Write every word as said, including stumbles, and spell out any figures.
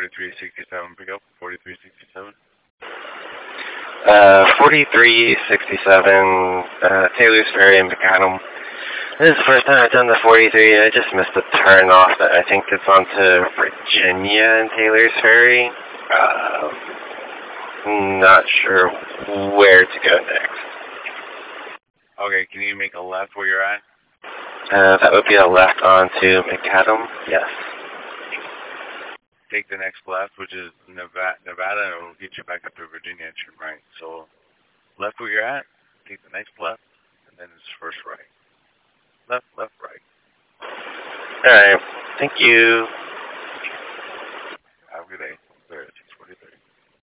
forty-three sixty-seven pickup, forty-three sixty-seven. Uh, forty-three sixty-seven, uh, Taylor's Ferry in McAdam. This is the first time I've done the forty-three. I just missed the turn off that I think it's onto Virginia and Taylor's Ferry. Uh, not sure where to go next. Okay, can you make a left where you're at? Uh, that would be a left onto McAdam, yes. Take the next left, which is Nevada, Nevada, and it will get you back up to Virginia and turn right. So, left where you're at, take the next left, and then it's first right. Left, left, right. Alright, thank you.